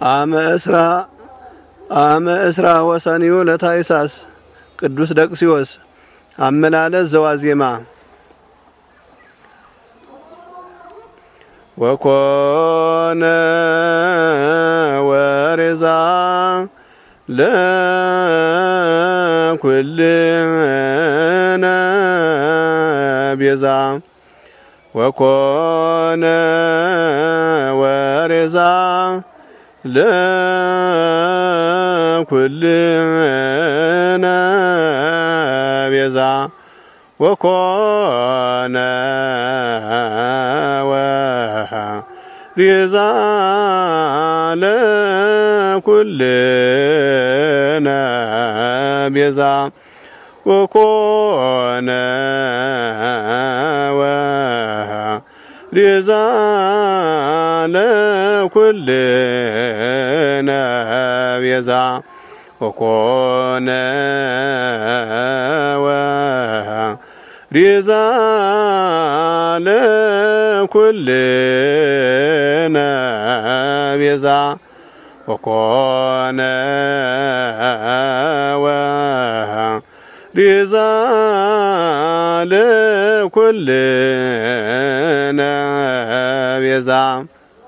አመ እስራ ወሰኒዩ ለታይሳስ ቅዱስ ደቅሲዮስ አመላለስ ዘዋዜማ ወኮነ ወሬዛ ለኩልነ ቤዛ ወኮነ ወሬዛ ለኩልነ ቤዛ ወኮነ ወሬዛ ለኩልነ ቤዛ ወኮነ ወሬዛ ለኩልነ ቤዛ ወኮነ ወሬዛ ለኩልነ ቤዛ ወኮነ ወሬዛ ለኩልነ ቤዛ